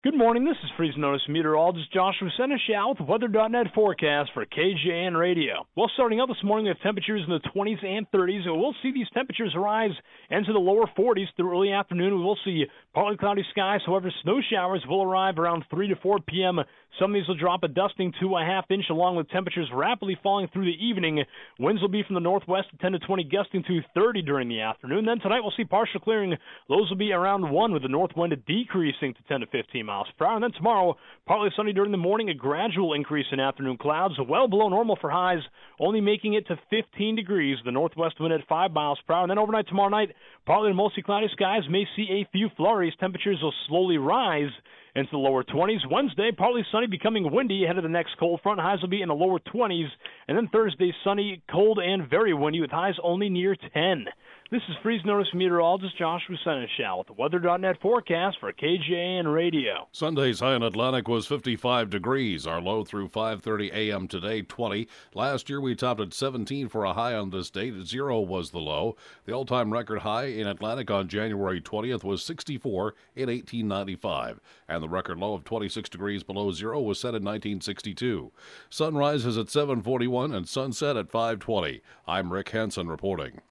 Good morning. This is Freeze Notice meteorologist Joshua Seneschal with Weather.net forecast for KJN Radio. Well, starting out this morning with temperatures in the 20s and 30s, and we'll see these temperatures rise into the lower 40s through early afternoon. We will see partly cloudy skies. However, snow showers will arrive around 3 to 4 p.m. Some of these will drop a dusting to a half inch, along with temperatures rapidly falling through the evening. Winds will be from the northwest at 10 to 20, gusting to 30 during the afternoon. Then tonight we'll see partial clearing. Lows will be around 1, with the north wind decreasing to 10 to 15 miles per hour. And then tomorrow, partly sunny during the morning, a gradual increase in afternoon clouds, well below normal for highs, only making it to 15 degrees. The northwest wind at 5 miles per hour. And then overnight tomorrow night, partly to mostly cloudy skies, may see a few flurries. Temperatures will slowly rise into the lower 20s. Wednesday, partly sunny, becoming windy ahead of the next cold front. Highs will be in the lower 20s. And then Thursday, sunny, cold, and very windy with highs only near 10. This is Freeze Notice meteorologist Joshua Seneschal with the Weather.net forecast for KJN Radio. Sunday's high in Atlantic was 55 degrees. Our low through 5:30 a.m. today, 20. Last year we topped at 17 for a high on this date. 0 was the low. The all-time record high in Atlantic on January 20th was 64 in 1895. And the record low of 26 degrees below zero was set in 1962. Sunrise is at 7:41 and sunset at 5:20. I'm Rick Henson reporting.